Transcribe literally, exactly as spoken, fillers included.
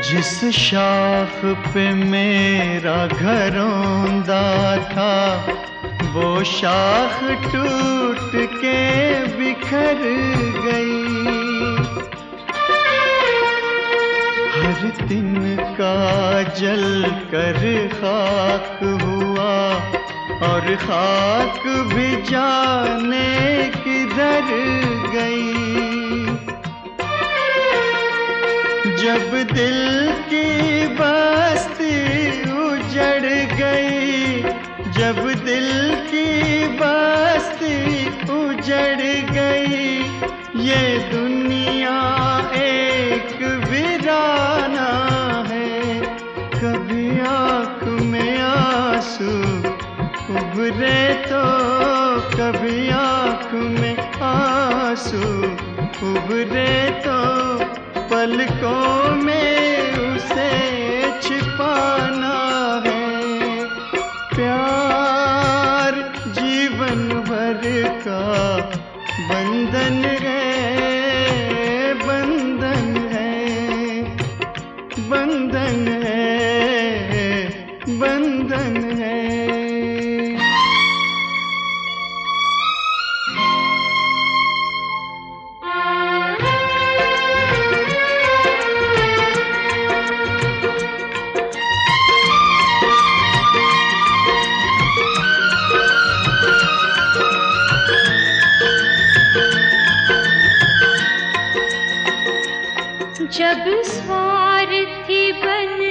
जिस शाख पे मेरा घरौंदा था, वो शाख टूट के बिखर गई। हर तिनका जल कर खाक हुआ, और खाक भी जाने किधर गई। जब दिल की बस्ती उजड़ गई, जब दिल की बस्ती उजड़ गई, ये दुनिया एक वीराना है। कभी आँख में आंसू उभरे तो, कभी आँख में आंसू उभरे तो, पलकों में उसे छिपाना है। प्यार जीवन भर का बंधन है, बंधन है, बंधन है, बंधन है। जब स्वार्थी बन